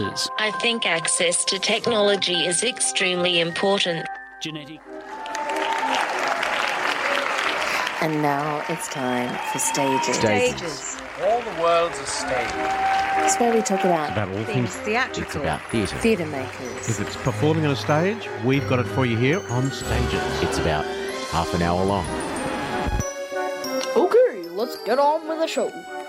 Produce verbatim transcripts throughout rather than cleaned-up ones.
I think access to technology is extremely important. Genetic. And now it's time for Stages. Stages. All the world's a stage. It's where we talk about, About all Things things. theatrical. It's about theatre. theatre makers. If it's performing on a stage, we've got it for you here on Stages. It's about half an hour long. Okay, let's get on with the show.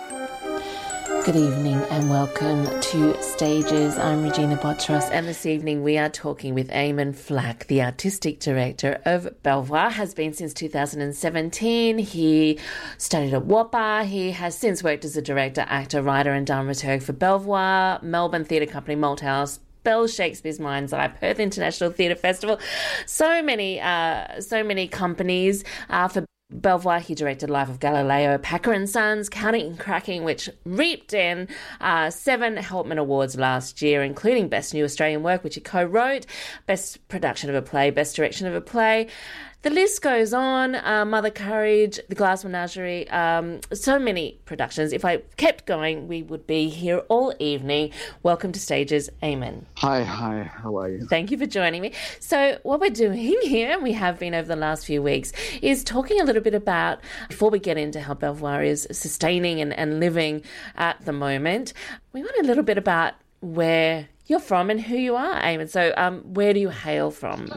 Good evening and welcome to Stages. I'm Regina Botros, and this evening we are talking with Eamon Flack, the artistic director of Belvoir, has been since two thousand seventeen. He studied at Whopper. He has since worked as a director, actor, writer and dramaturg for Belvoir, Melbourne Theatre Company, Malthouse, Bell Shakespeare's Mind's Eye, Perth International Theatre Festival. So many, uh, so many companies uh, for Belvoir. He directed Life of Galileo, Packer and Sons, Counting and Cracking, which reaped in uh, seven Helpman Awards last year, including Best New Australian Work, which he co-wrote, Best Production of a Play, Best Direction of a Play. The list goes on. Uh, Mother Courage, The Glass Menagerie, um, so many productions. If I kept going, we would be here all evening. Welcome to Stages, Eamon. Hi, hi, how are you? Thank you for joining me. So what we're doing here, and we have been over the last few weeks, is talking a little bit about, before we get into how Belvoir is sustaining and, and living at the moment, we want a little bit about where you're from and who you are, Eamon. So um, where do you hail from?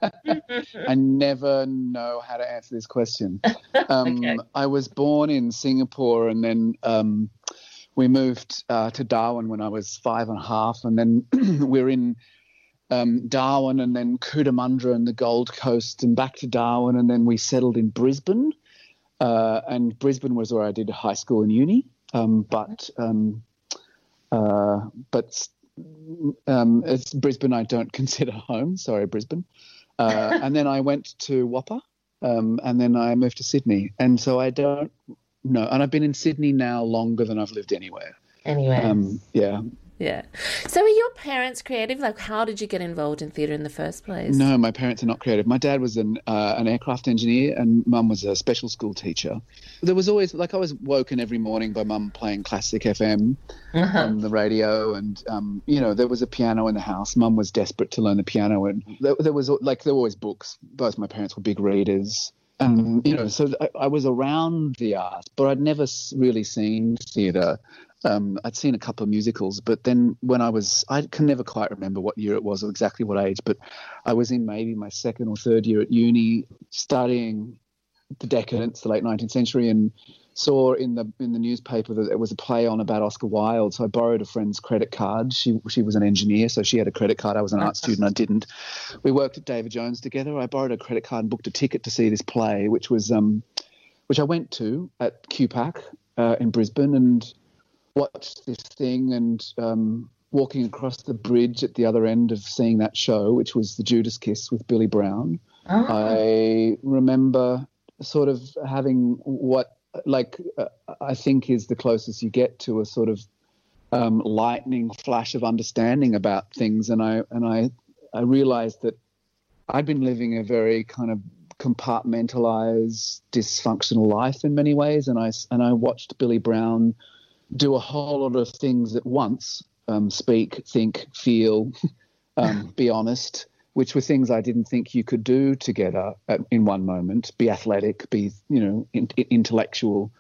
I never know how to answer this question. Um, Okay. I was born in Singapore, and then um, we moved uh, to Darwin when I was five and a half, and then we're in um, Darwin and then Cootamundra and the Gold Coast and back to Darwin, and then we settled in Brisbane. Uh, and Brisbane was where I did high school and uni, um, but um, uh, but um, it's Brisbane I don't consider home. Sorry, Brisbane. Uh, and then I went to Whopper, um, and then I moved to Sydney. And so I don't know. And I've been in Sydney now longer than I've lived anywhere. Anyway. Um, yeah. Yeah. So are your parents creative? Like, how did you get involved in theatre in the first place? No, my parents are not creative. My dad was an uh, an aircraft engineer, and mum was a special school teacher. There was always, like, I was woken every morning by mum playing classic F M Uh-huh. on the radio, and um, you know, there was a piano in the house. Mum was desperate to learn the piano, and there, there was like there were always books. Both my parents were big readers, and you know, so I, I was around the arts, but I'd never s- really seen theatre. Um, I'd seen a couple of musicals, but then when I was, I can never quite remember what year it was or exactly what age, but I was in maybe my second or third year at uni studying the decadence, the late nineteenth century, and saw in the in the newspaper that there was a play on about Oscar Wilde. So I borrowed a friend's credit card. She she was an engineer, so she had a credit card. I was an art student. I didn't. We worked at David Jones together. I borrowed a credit card and booked a ticket to see this play, which was um, which I went to at Q PAC uh, in Brisbane, and watched this thing, and um, walking across the bridge at the other end of seeing that show, which was The Judas Kiss with Billy Brown. Oh. I remember sort of having what, like, uh, I think is the closest you get to a sort of um, lightning flash of understanding about things, and I and I I realized that I'd been living a very kind of compartmentalized, dysfunctional life in many ways, and I and I watched Billy Brown do a whole lot of things at once, um, speak, think, feel, um, be honest, which were things I didn't think you could do together at, in one moment, be athletic, be, you know, in, intellectual.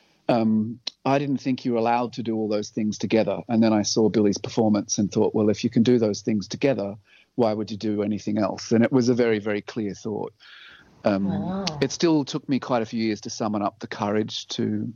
Um, I didn't think you were allowed to do all those things together. And then I saw Billy's performance and thought, well, if you can do those things together, why would you do anything else? And it was a very, very clear thought. Um, Wow. It still took me quite a few years to summon up the courage to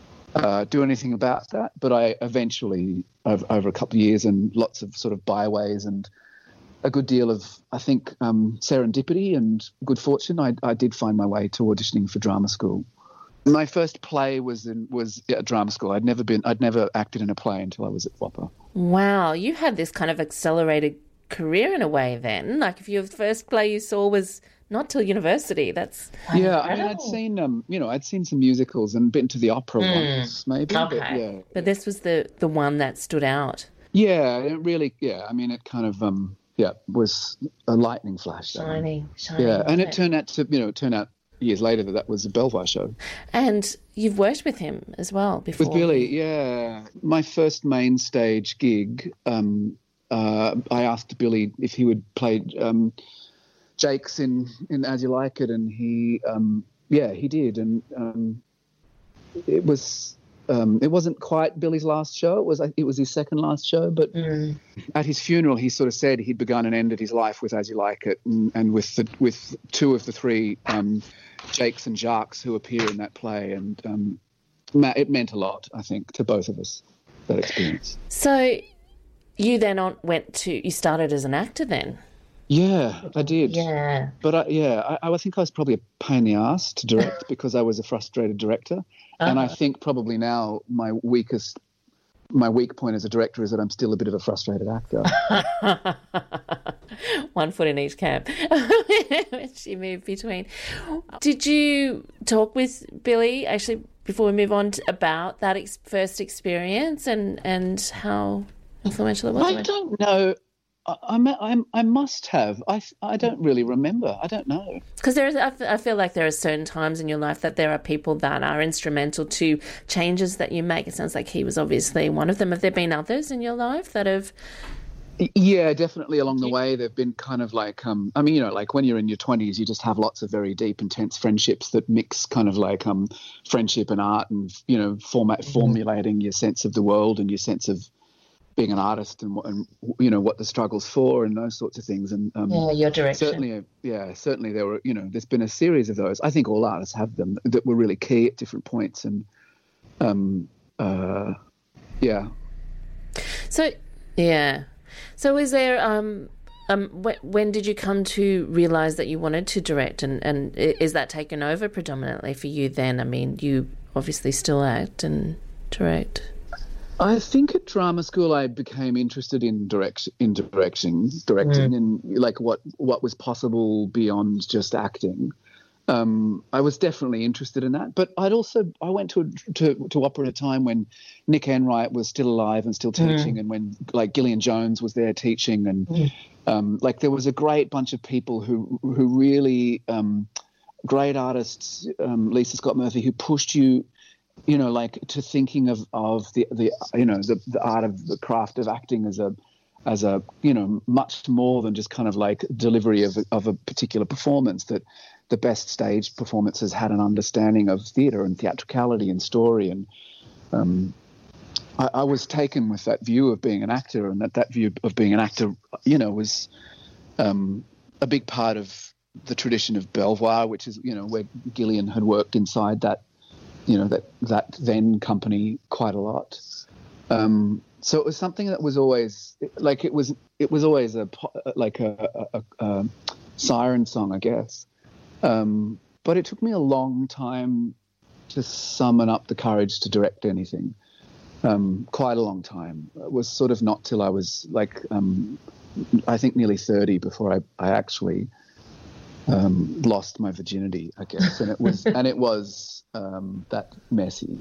Uh, do anything about that, but I eventually, over, over a couple of years and lots of sort of byways and a good deal of, I think, um, serendipity and good fortune, I, I did find my way to auditioning for drama school. My first play was in was at drama school. I'd never been, I'd never acted in a play until I was at Whopper. Wow. You had this kind of accelerated career in a way then. Like, if your first play you saw was not till university, that's Yeah, I mean, I'd seen, um, you know, I'd seen some musicals and been to the opera Mm. once, maybe. Okay. But yeah, But this was the, the one that stood out. yeah, it really, yeah. I mean, it kind of, um, yeah, was a lightning flash. that one. Shiny, shiny. Yeah, and wasn't it turned out to, you know, it turned out years later that that was a Belvoir show. And you've worked with him as well before. With Billy, yeah. My first main stage gig, um, uh, I asked Billy if he would play um, Jakes in, in As You Like It, and he, um, yeah, he did. And um, it was... Um, it wasn't quite Billy's last show. It was it was his second last show. But mm. at his funeral, he sort of said he'd begun and ended his life with As You Like It, and, and with the, with two of the three um, Jakes and Jacques who appear in that play, and um, it meant a lot, I think, to both of us, that experience. So you then on, went to you started as an actor then. Yeah, I did. Yeah. But I, yeah, I, I think I was probably a pain in the ass to direct because I was a frustrated director. Uh-huh. And I think probably now my weakest, my weak point as a director is that I'm still a bit of a frustrated actor. One foot in each camp. Which you move between. Did you talk with Billy, actually, before we move on, to, about that ex- first experience and, and how influential it was? I don't know. I, I, I must have. I, I don't really remember. I don't know. Because there is, I feel like there are certain times in your life that there are people that are instrumental to changes that you make. It sounds like he was obviously one of them. Have there been others in your life that have... Yeah, definitely along the way. They've been kind of like, um, I mean, you know, like when you're in your twenties, you just have lots of very deep, intense friendships that mix kind of like um, friendship and art and, you know, format, mm-hmm. formulating your sense of the world and your sense of being an artist and, and you know what the struggle's for and those sorts of things. And um, yeah, your direction. Certainly, yeah, certainly there were. You know, there's been a series of those. I think all artists have them that were really key at different points. And um, uh, yeah. So yeah, so is there um um when, when did you come to realise that you wanted to direct, and and is that taken over predominantly for you then? I mean, you obviously still act and direct. I think at drama school I became interested in direct in direction, directing, mm. and like what what was possible beyond just acting. Um, I was definitely interested in that, but I'd also I went to to to opera at a time when Nick Enright was still alive and still teaching, mm. and when like Gillian Jones was there teaching, and mm. um, like there was a great bunch of people who who really um, great artists, um, Lisa Scott Murphy, who pushed you. You know, like to thinking of, of the, the you know the, the art of the craft of acting as a as a you know much more than just kind of like delivery of a, of a particular performance. That the best stage performances had an understanding of theatre and theatricality and story, and um, I, I was taken with that view of being an actor, and that that view of being an actor, you know, was um, a big part of the tradition of Belvoir, which is you know where Gillian had worked inside that. You know, that, that then company quite a lot. Um, so it was something that was always like it was it was always a like a, a, a, a siren song, I guess. Um, but it took me a long time to summon up the courage to direct anything. Um, quite a long time. It was sort of not till I was like um, I think nearly thirty before I, I actually um, lost my virginity, I guess, and it was and it was. Um, that messy.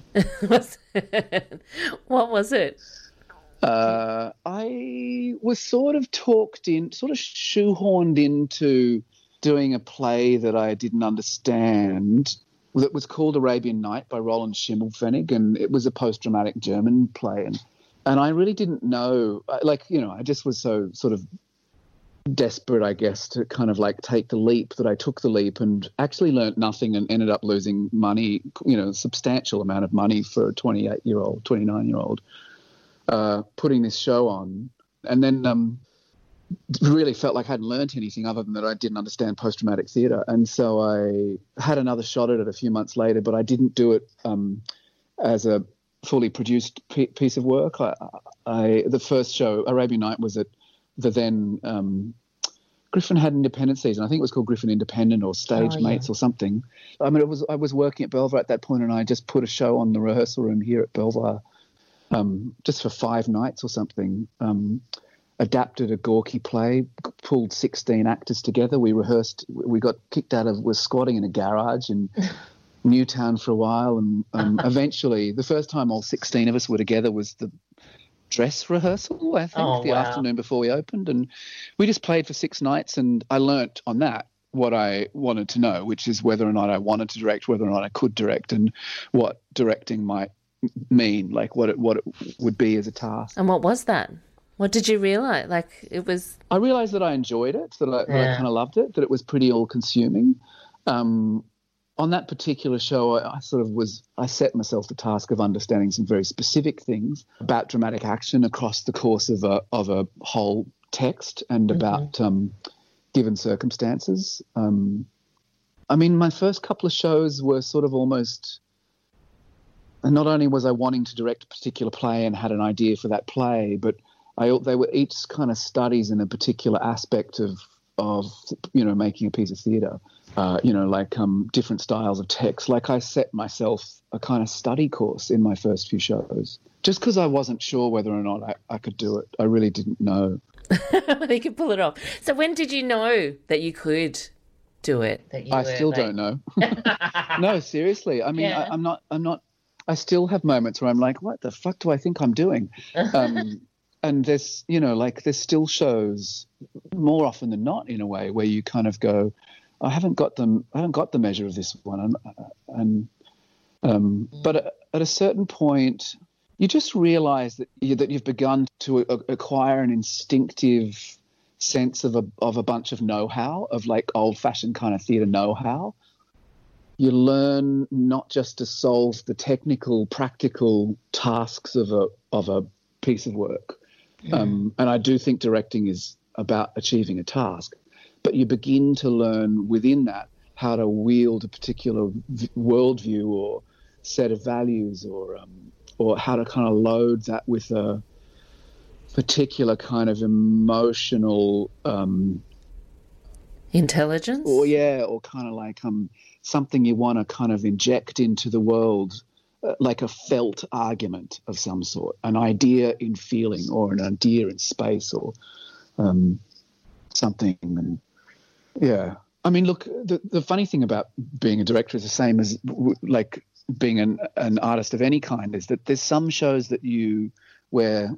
What was it? Uh, I was sort of talked in, sort of shoehorned into doing a play that I didn't understand that was called Arabian Night by Roland Schimmelpfennig, and it was a post-dramatic German play. And, and I really didn't know, like, you know, I just was so sort of desperate, I guess, to kind of like take the leap that I took the leap and actually learnt nothing and ended up losing money, you know, substantial amount of money for a twenty-eight-year-old, twenty-nine-year-old, uh, putting this show on. And then um, really felt like I hadn't learnt anything other than that I didn't understand post-traumatic theatre. And so I had another shot at it a few months later, but I didn't do it um, as a fully produced p- piece of work. I, I the first show, Arabian Night, was at the then um, Griffin had independent season. I think it was called Griffin Independent or Stage oh, Mates yeah. or something. I mean, it was I was working at Belvoir at that point, and I just put a show on the rehearsal room here at Belvoir um, just for five nights or something. Um, adapted a Gorky play, pulled sixteen actors together. We rehearsed. We got kicked out of. We're squatting in a garage in Newtown for a while, and um, eventually, the first time all sixteen of us were together was the dress rehearsal, I think, oh, the wow. afternoon before we opened, and we just played for six nights, and I learnt on that what I wanted to know, which is whether or not I wanted to direct, whether or not I could direct, and what directing might mean, like what it what it would be as a task. And what was that? What did you realise? Like, it was... I realised that I enjoyed it, that I, that Yeah. I kind of loved it, that it was pretty all-consuming. Um, on that particular show, I, I sort of was, I set myself the task of understanding some very specific things about dramatic action across the course of a of a whole text and about um, given circumstances. Um, I mean, my first couple of shows were sort of almost... And not only was I wanting to direct a particular play and had an idea for that play, but I, they were each kind of studies in a particular aspect of, of you know, making a piece of theatre, uh, you know, like um, different styles of text. Like I set myself a kind of study course in my first few shows just because I wasn't sure whether or not I, I could do it. I really didn't know. Whether you could pull it off. So when did you know that you could do it? That you I were, still like- don't know. No, seriously. I mean, Yeah. I, I'm not, I'm not, I still have moments where I'm like, what the fuck do I think I'm doing? Um, and there's, you know, like there's still shows more often than not in a way where you kind of go, I haven't got them, I haven't got the measure of this one. And, and um, but at, at a certain point, you just realize that you, that you've begun to a, acquire an instinctive sense of a of a bunch of know-how, of like old-fashioned kind of theatre know-how. You learn not just to solve the technical, practical tasks of a of a piece of work, um, and I do think directing is about achieving a task, but you begin to learn within that how to wield a particular v- worldview or set of values, or um, or how to kind of load that with a particular kind of emotional, um, Intelligence? or yeah, or kind of like um. something you want to kind of inject into the world, uh, like a felt argument of some sort, an idea in feeling or an idea in space or um, something. And yeah, I mean, look, the, the funny thing about being a director is the same as w- like being an, an artist of any kind, is that there's some shows that you, where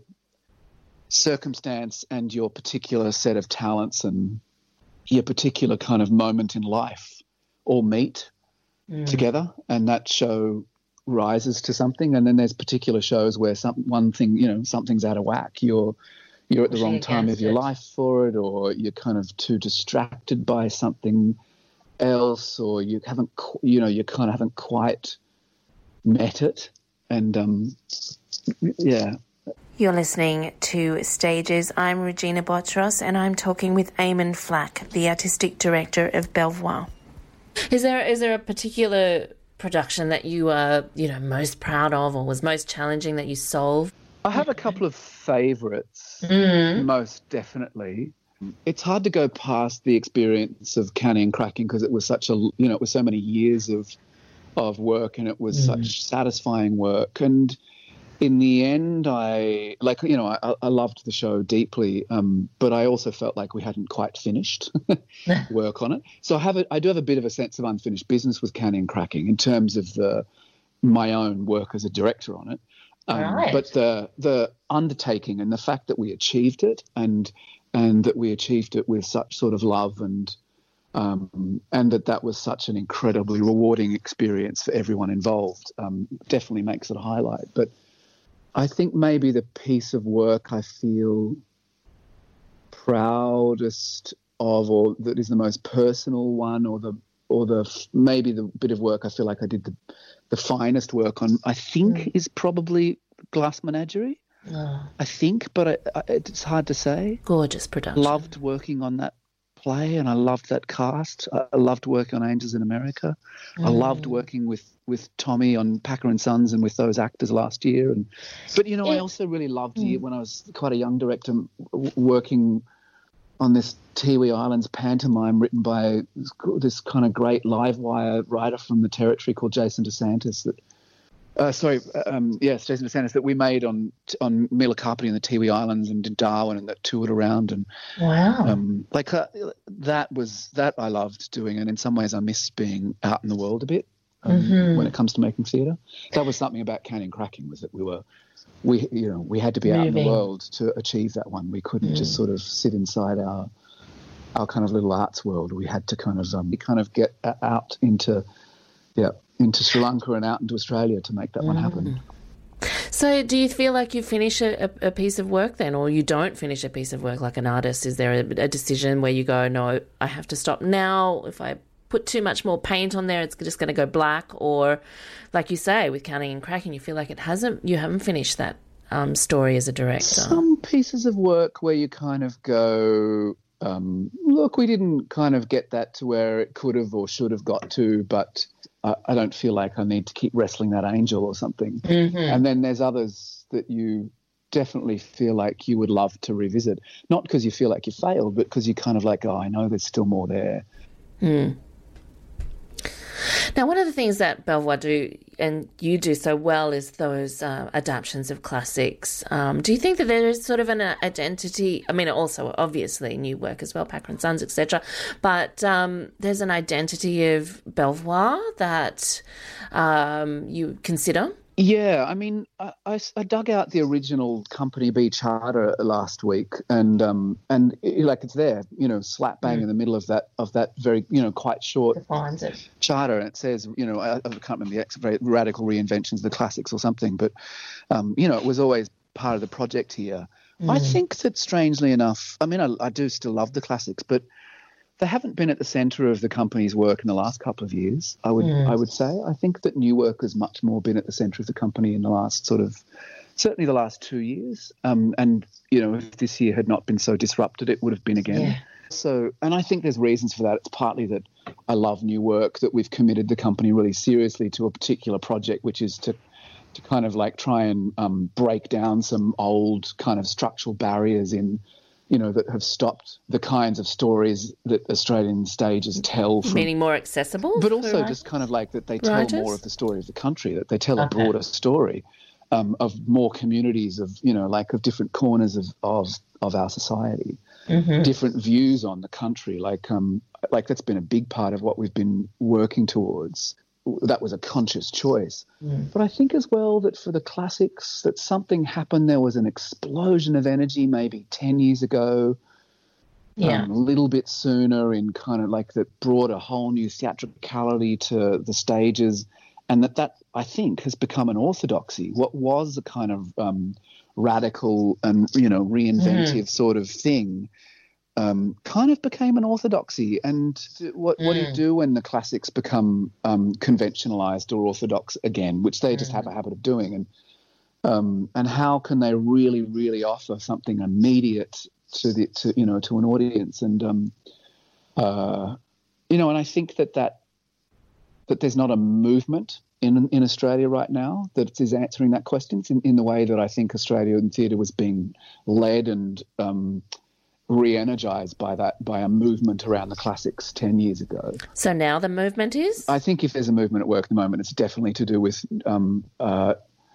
circumstance and your particular set of talents and your particular kind of moment in life all meet mm. together, and that show rises to something. And then there's particular shows where some one thing, you know, something's out of whack. You're you're at the wrong time of your it. life for it, or you're kind of too distracted by something else, or you haven't, you know, you kind of haven't quite met it. And um, yeah. You're listening to Stages. I'm Regina Botros, and I'm talking with Eamon Flack, the artistic director of Belvoir. Is there is there a particular production that you are, you know, most proud of, or was most challenging that you solved? I have a couple of favourites, Mm. most definitely. It's hard to go past the experience of Counting and Cracking because it was such a, you know, it was so many years of of work, and it was mm. such satisfying work. And in the end, I, like, you know, I, I loved the show deeply, um, but I also felt like we hadn't quite finished work on it. So I have a, I do have a bit of a sense of unfinished business with Counting and Cracking in terms of the, my own work as a director on it. Um, right. But the the undertaking and the fact that we achieved it, and and that we achieved it with such sort of love, and um, and that that was such an incredibly rewarding experience for everyone involved, um, definitely makes it a highlight. But I think maybe the piece of work I feel proudest of, or that is the most personal one, or the or the maybe the bit of work I feel like I did the the finest work on, I think, mm. is probably Glass Menagerie. Oh. I think, but I, I, it's hard to say. Gorgeous production. Loved working on that play, and I loved that cast. I loved working on Angels in America. Mm. I loved working with, with Tommy on Packer and Sons and with those actors last year. And but you know, yeah. I also really loved mm. when I was quite a young director working on this Tiwi Islands pantomime written by this kind of great live wire writer from the Territory called Jason DeSantis. That uh, sorry, um, yes, Jason DeSantis, that we made on on Mila Carpenter in the Tiwi Islands and in Darwin, and that toured around. And wow, um, like uh, that was that I loved doing, and in some ways I miss being out in the world a bit um, mm-hmm. when it comes to making theatre. That was something about Counting and Cracking, was that we were. We, you know, we had to be out Moving. in the world to achieve that one. We couldn't mm. just sort of sit inside our our kind of little arts world. We had to kind of um, kind of get out into yeah into Sri Lanka and out into Australia to make that mm. one happen. So do you feel like you finish a, a piece of work then, or you don't finish a piece of work like an artist? Is there a, a decision where you go, no, I have to stop now? If I put too much more paint on there, it's just going to go black? Or like you say, with Counting and Cracking, you feel like it hasn't, you haven't finished that um, story as a director? Some pieces of work where you kind of go, um, look, we didn't kind of get that to where it could have or should have got to, but I, I don't feel like I need to keep wrestling that angel or something. Mm-hmm. And then there's others that you definitely feel like you would love to revisit, not because you feel like you failed, but because you kind of like, oh, I know there's still more there. Mm. Now, one of the things that Belvoir do, and you do so well, is those uh, adaptations of classics. Um, do you think that there is sort of an uh, identity? I mean, also obviously new work as well, Packer and Sons, et cetera. But um, there's an identity of Belvoir that um, you consider. Yeah, I mean, I, I, I dug out the original Company B charter last week, and um, and it, like it's there, you know, slap bang mm. in the middle of that of that very, you know, quite short Defines it. charter, and it says, you know, I, I can't remember the ex- very radical reinventions of the classics or something, but um, you know, it was always part of the project here. Mm. I think that strangely enough, I mean, I, I do still love the classics, but they haven't been at the centre of the company's work in the last couple of years, I would mm. I would say. I think that new work has much more been at the centre of the company in the last sort of, certainly the last two years. Um, and, you know, if this year had not been so disrupted, it would have been again. Yeah. So, and I think there's reasons for that. It's partly that I love new work, that we've committed the company really seriously to a particular project, which is to to kind of like try and um, break down some old kind of structural barriers in, you know, that have stopped the kinds of stories that Australian stages tell. From, meaning more accessible? But also just kind of like that they tell writers? more of the story of the country, that they tell Okay. a broader story um, of more communities of, you know, like of different corners of, of, of our society, mm-hmm. different views on the country. Like, um, like that's been a big part of what we've been working towards. That was a conscious choice. Mm. But I think as well that for the classics, that something happened. There was an explosion of energy maybe ten years ago, yeah. um, a little bit sooner, in kind of like that brought a whole new theatricality to the stages, and that that, I think, has become an orthodoxy. What was a kind of um, radical and, you know, reinventive mm. sort of thing Um, kind of became an orthodoxy. And what, mm. what do you do when the classics become um, conventionalized or orthodox again, which they mm. just have a habit of doing? And um, and how can they really, really offer something immediate to the to you know to an audience? And um, uh, you know, and I think that that that there's not a movement in in Australia right now that is answering that question in, in the way that I think Australian theatre was being led and um, re-energized by that, by a movement around the classics ten years ago. So now the movement is? I think if there's a movement at work at the moment, it's definitely to do with um, uh,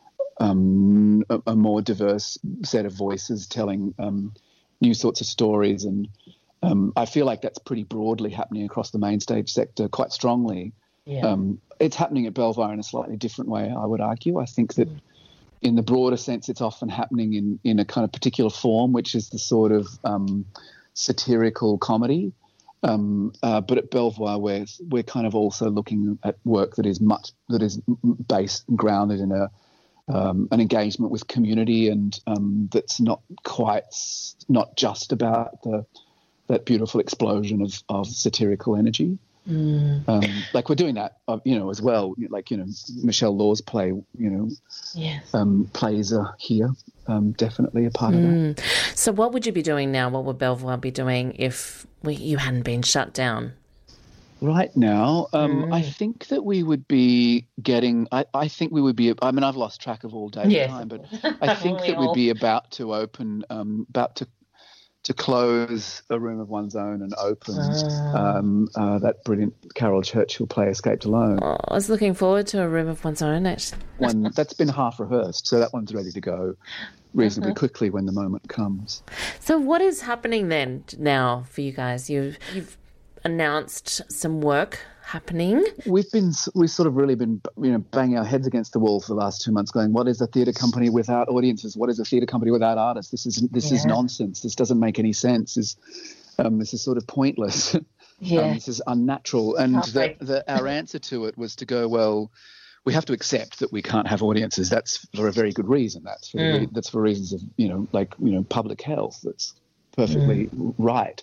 um, a, a more diverse set of voices telling um, new sorts of stories. And um, I feel like that's pretty broadly happening across the main stage sector quite strongly. Yeah. Um, it's happening at Belvoir in a slightly different way, I would argue. I think that mm. in the broader sense, it's often happening in, in a kind of particular form, which is the sort of um, satirical comedy. Um, uh, but at Belvoir, we're, we're kind of also looking at work that is much that is based and grounded in a um, an engagement with community, and um, that's not quite not just about the that beautiful explosion of, of satirical energy. Mm. Um, like we're doing that, uh, you know, as well. Like, you know, Michelle Law's play, you know, yes. um, plays are here, um, definitely a part mm. of that. So what would you be doing now? What would Belvoir be doing if we, you hadn't been shut down? Right now, um, mm. I think that we would be getting, I, I think we would be, I mean, I've lost track of all day yes. time, but I think that we'd be about to open, um, about to to close A Room of One's Own and open ah. um, uh, that brilliant Carol Churchill play Escaped Alone. Oh, I was looking forward to A Room of One's Own, actually. One that's been half rehearsed, so that one's ready to go reasonably uh-huh. quickly when the moment comes. So what is happening then now for you guys? You've, you've announced some work happening. We've been, we've sort of really been, you know, banging our heads against the wall for the last two months going, what is a theatre company without audiences? What is a theatre company without artists? This is, this yeah. is nonsense. This doesn't make any sense. Is, Um, this is sort of pointless. Yeah. Um, this is unnatural. And the, Right. the, our answer to it was to go, well, we have to accept that we can't have audiences. That's for a very good reason. That's for, Mm. re- that's for reasons of, you know, like, you know, public health. That's perfectly Mm. right.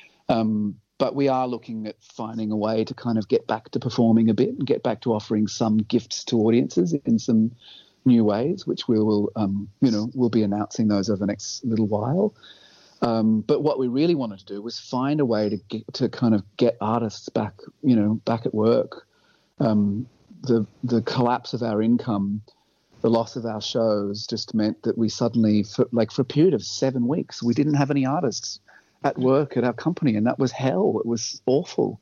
Um, but we are looking at finding a way to kind of get back to performing a bit and get back to offering some gifts to audiences in some new ways, which we will, um, you know, we'll be announcing those over the next little while. Um, but what we really wanted to do was find a way to get, to kind of get artists back, you know, back at work. Um, the the collapse of our income, the loss of our shows, just meant that we suddenly, for, like for a period of seven weeks, we didn't have any artists at work at our company, and that was hell. It was awful.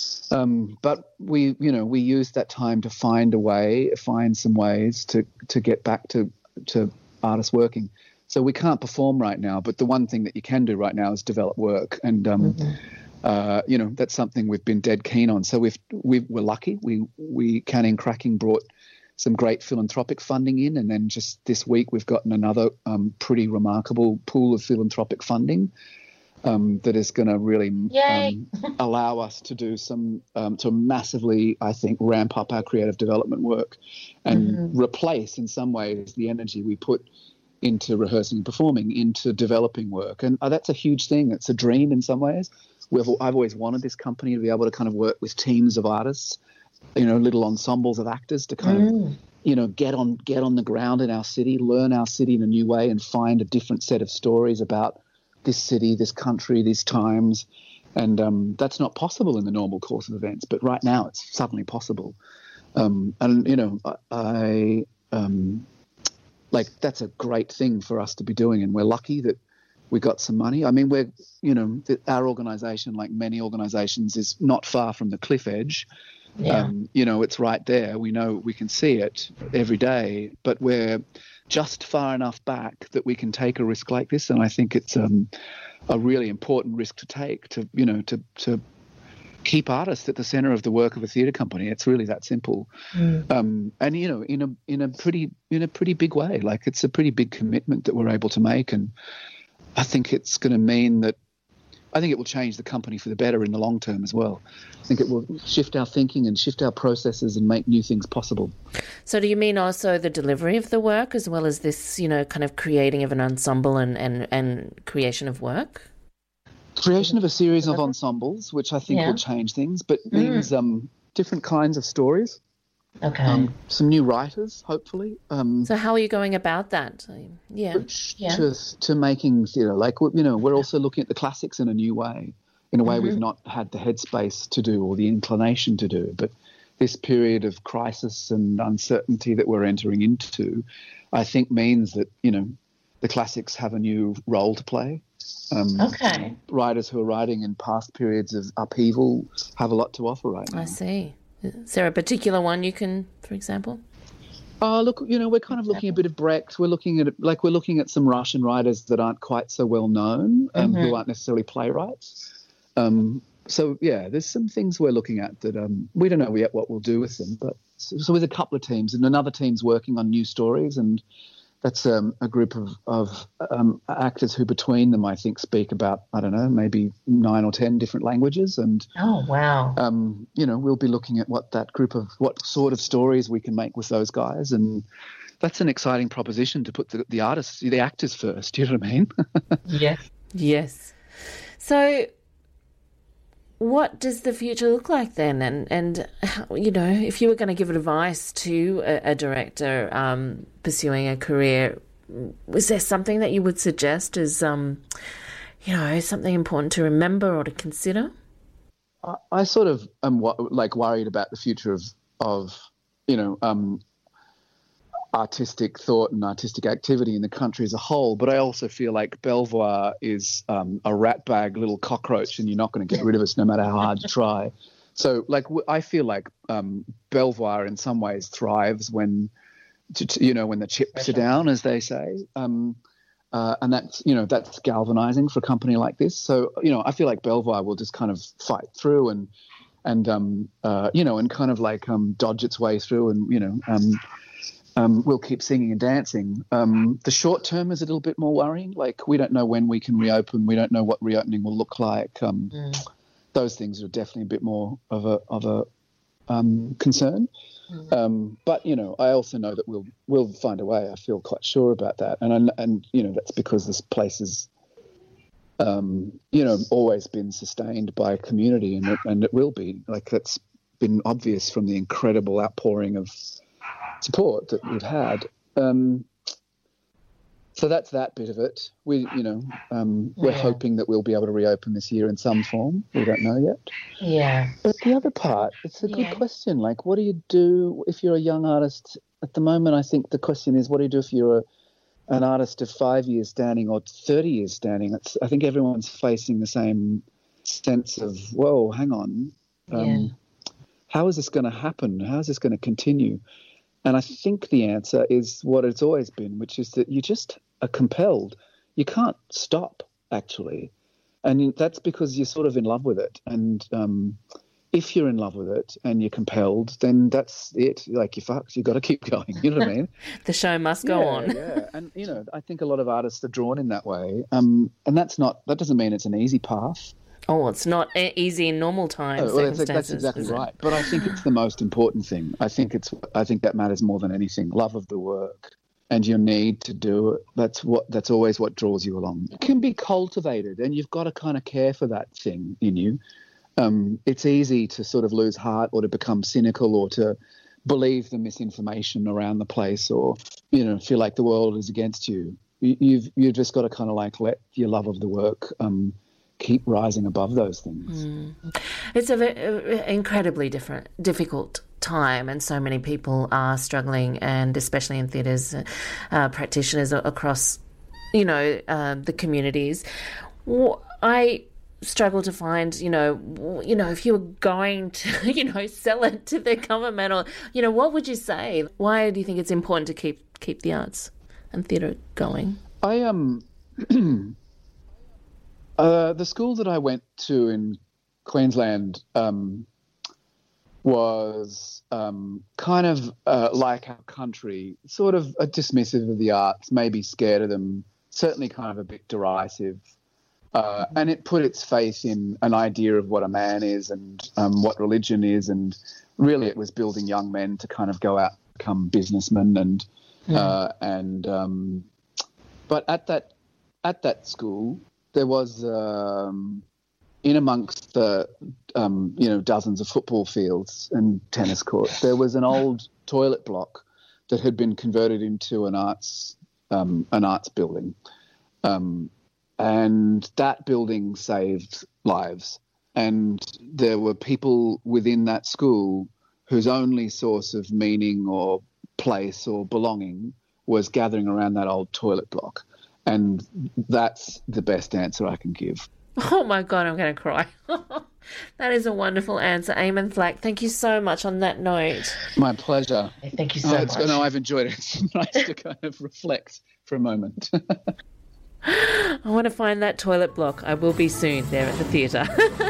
Um, but we, you know, we used that time to find a way, find some ways to to get back to to artists working. So we can't perform right now, but the one thing that you can do right now is develop work, and um, mm-hmm. uh, you know, that's something we've been dead keen on. So we've we we're lucky. We we Canning Cracking brought some great philanthropic funding in, and then just this week we've gotten another um, pretty remarkable pool of philanthropic funding um, that is going to really um, allow us to do some um, to massively, I think, ramp up our creative development work and mm-hmm. replace in some ways the energy we put into rehearsing and performing, into developing work. And uh, that's a huge thing. It's a dream in some ways. We've, I've always wanted this company to be able to kind of work with teams of artists, you know, little ensembles of actors to kind mm. of, you know, get on get on the ground in our city, learn our city in a new way and find a different set of stories about this city, this country, these times. And um, that's not possible in the normal course of events. But right now it's suddenly possible. Um, and, you know, I... I um, Like, that's a great thing for us to be doing, and we're lucky that we got some money. I mean, we're, you know, our organisation, like many organisations, is not far from the cliff edge. Yeah. Um, you know, it's right there. We know we can see it every day, but we're just far enough back that we can take a risk like this, and I think it's um, a really important risk to take to, you know, to to keep artists at the center of the work of a theatre company. It's really that simple. Mm. Um, and, you know, in a in a pretty in a pretty big way. Like, it's a pretty big commitment that we're able to make. And I think it's going to mean that I think it will change the company for the better in the long term as well. I think it will shift our thinking and shift our processes and make new things possible. So do you mean also the delivery of the work as well as this, you know, kind of creating of an ensemble and, and, and creation of work? Creation of a series of ensembles, which I think yeah. will change things, but mm. means um, different kinds of stories. Okay. Um, some new writers, hopefully. Um, so how are you going about that? Yeah. yeah. To, to making theatre. Like, you know, we're also looking at the classics in a new way, in a way mm-hmm. we've not had the headspace to do or the inclination to do. But this period of crisis and uncertainty that we're entering into, I think means that, you know, the classics have a new role to play. Um, okay. Writers who are writing in past periods of upheaval have a lot to offer right now. I see. Is there a particular one you can, for example? Oh, look, you know, we're kind of looking at a bit of Brecht. We're looking at, like, we're looking at some Russian writers that aren't quite so well known, um, mm-hmm. who aren't necessarily playwrights. Um, so, yeah, there's some things we're looking at that um, we don't know yet what we'll do with them. But so, so with a couple of teams, and another team's working on new stories, and that's um, a group of, of um, actors who between them, I think, speak about, I don't know, maybe nine or ten different languages. And, oh, wow. Um, you know, we'll be looking at what that group of, what sort of stories we can make with those guys. And that's an exciting proposition to put the, the artists, the actors first. Do you know what I mean? Yes. Yes. So what does the future look like then? And, and you know, if you were going to give advice to a, a director um, pursuing a career, was there something that you would suggest as, um, you know, something important to remember or to consider? I, I sort of am like worried about the future of, of you know, um, artistic thought and artistic activity in the country as a whole, but I also feel like Belvoir is um, a ratbag little cockroach, and you're not going to get rid of us no matter how hard you try. So, like, I feel like um, Belvoir in some ways thrives when, you know, when the chips are down, as they say, um, uh, and that's, you know, that's galvanizing for a company like this. So, you know, I feel like Belvoir will just kind of fight through and and um, uh, you know, and kind of like um, dodge its way through, and you know. Um, um, we'll keep singing and dancing. Um, the short term is a little bit more worrying. Like, we don't know when we can reopen. We don't know what reopening will look like. Um, mm. Those things are definitely a bit more of a of a um, concern. Mm. Um, but you know, I also know that we'll we'll find a way. I feel quite sure about that, and I, and you know, that's because this place is, um, you know, always been sustained by a community, and it, and it will be. Like, that's been obvious from the incredible outpouring of support that we've had. Um, so that's that bit of it. We, you know, um, we're yeah. hoping that we'll be able to reopen this year in some form. We don't know yet. Yeah. But the other part, it's a yeah. good question. Like, what do you do if you're a young artist? At the moment, I think the question is, what do you do if you're a, an artist of five years standing or thirty years standing? It's, I think everyone's facing the same sense of, whoa, hang on. Um, yeah. How is this going to happen? How is this going to continue? And I think the answer is what it's always been, which is that you just are compelled. You can't stop, actually. And that's because you're sort of in love with it. And um, if you're in love with it and you're compelled, then that's it. Like, you're fucked. You've got to keep going. You know what I mean? The show must go yeah, on. yeah. And, you know, I think a lot of artists are drawn in that way. Um, and that's not, that doesn't mean it's an easy path. Oh, it's not easy in normal times. Oh, well, that's, that's exactly right. But I think it's the most important thing. I think it's. I think that matters more than anything. Love of the work and your need to do it. That's what. That's always what draws you along. It can be cultivated, and you've got to kind of care for that thing in you. Um, it's easy to sort of lose heart, or to become cynical, or to believe the misinformation around the place, or, you know, feel like the world is against you. you you've you've just got to kind of like let your love of the work Um, keep rising above those things. Mm. It's a very, incredibly different, difficult time, and so many people are struggling, and especially in theatres, uh, practitioners across, you know, uh, the communities. I struggle to find, you know, you know, if you were going to, you know, sell it to the government, or, you know, what would you say? Why do you think it's important to keep keep the arts and theatre going? I um. Uh, the school that I went to in Queensland um, was um, kind of uh, like our country, sort of a dismissive of the arts, maybe scared of them, certainly kind of a bit derisive. Uh, and it put its faith in an idea of what a man is and um, what religion is, and really it was building young men to kind of go out and become businessmen. And mm. uh, and um, but at that at that school, there was, um, in amongst the, um, you know, dozens of football fields and tennis courts, there was an old toilet block that had been converted into an arts, um, an arts building. Um, and that building saved lives. And there were people within that school whose only source of meaning or place or belonging was gathering around that old toilet block. And that's the best answer I can give. Oh, my God, I'm going to cry. That is a wonderful answer. Eamon Flack, thank you so much on that note. My pleasure. Thank you so oh, much. No, I've enjoyed it. It's nice to kind of reflect for a moment. I want to find that toilet block. I will be soon there at the theatre.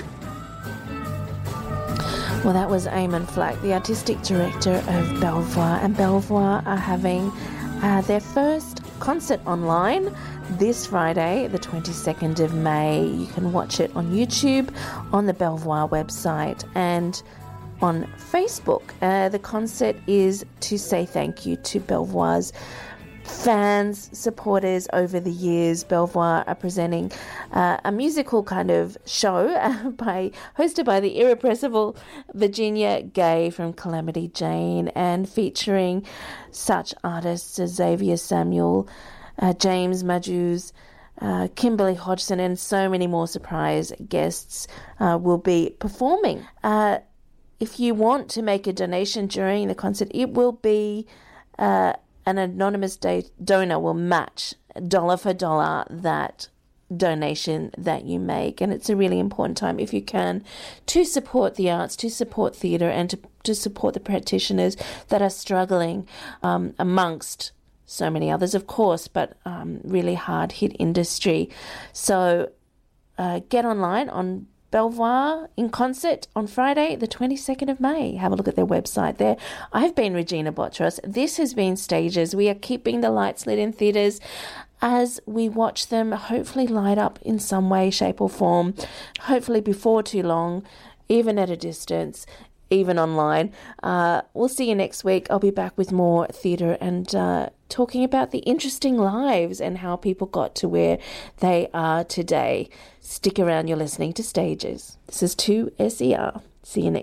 Well, that was Eamon Flack, the artistic director of Belvoir. And Belvoir are having uh, their first concert online this Friday, the twenty-second of May. You can watch it on YouTube, on the Belvoir website, and on Facebook. Uh, the concert is to say thank you to Belvoir's fans, supporters over the years. Belvoir are presenting uh, a musical kind of show uh, by hosted by the irrepressible Virginia Gay from Calamity Jane, and featuring such artists as Xavier Samuel, uh, James Majus, uh, Kimberly Hodgson, and so many more surprise guests uh, will be performing. Uh, if you want to make a donation during the concert, it will be uh, an anonymous da- donor will match dollar for dollar that donation that you make. And it's a really important time, if you can, to support the arts, to support theatre, and to, to support the practitioners that are struggling um, amongst so many others, of course, but um, really hard hit industry. So uh, get online on Belvoir in concert on Friday, the twenty-second of May. Have a look at their website there. I've been Regina Botros. This has been Stages. We are keeping the lights lit in theatres as we watch them hopefully light up in some way, shape or form, hopefully before too long, even at a distance, even online. Uh, we'll see you next week. I'll be back with more theatre and uh, talking about the interesting lives and how people got to where they are today. Stick around, you're listening to Stages. This is two S E R. See you next